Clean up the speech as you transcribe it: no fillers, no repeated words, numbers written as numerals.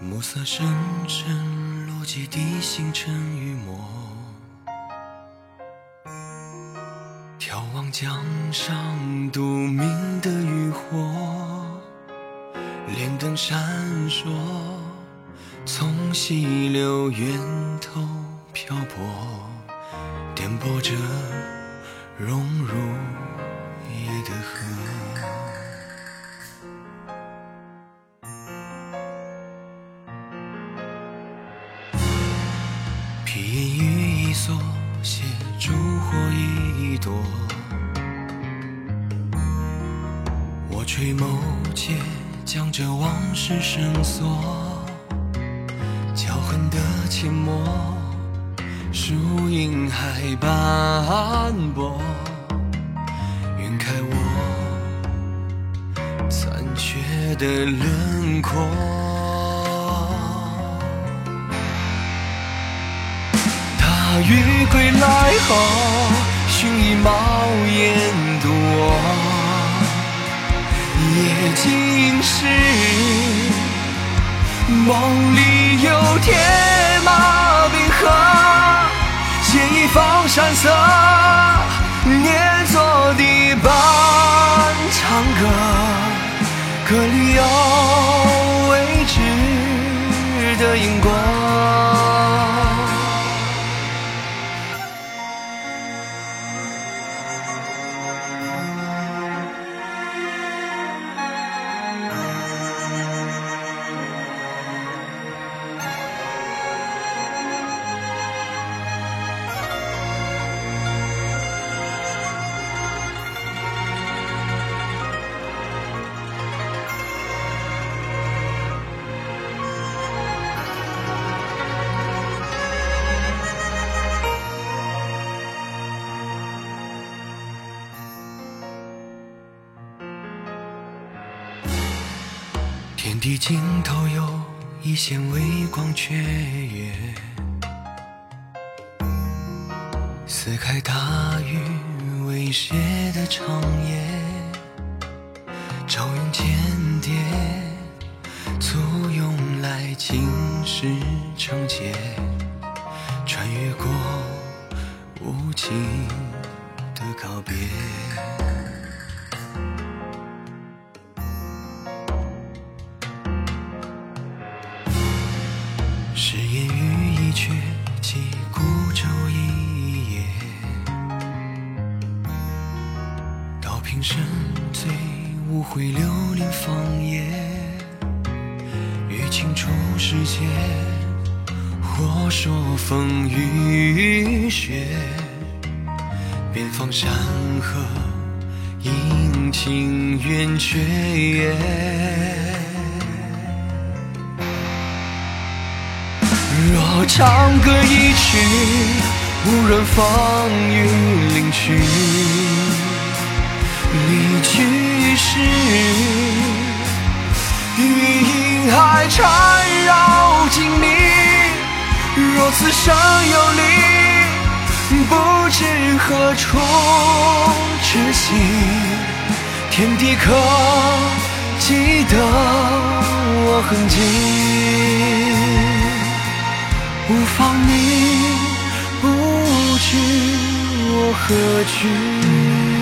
暮色深深，落几滴星辰雨墨，眺望江上独明的渔火，莲灯闪烁，从溪流源头漂泊，颠簸着融入夜的河。披烟雨一蓑，携烛火一朵。我垂眸间，将这往事深锁。骄横的阡陌，树影还斑驳。晕开我残缺的轮廓。大鱼归来后，寻一茅檐独卧。夜静时，梦里有铁马冰河，写一方山色，念作堤畔长歌。歌里有未知的因果。天地尽头有一线微光雀跃，撕开大雨微斜的长夜，朝云间叠，簇拥来侵蚀长街，穿越过无情的告别。誓言与一阙，击鼓昼一夜。到平生醉，无悔流连芳野。与清楚世界，或说风雨雪。遍放山河，阴晴圆缺月。若唱歌一曲，无人放于领去。离去时，余音还缠绕经历。若此生有离，不知何处止息。天地可记得我痕迹。无妨你不知我何去。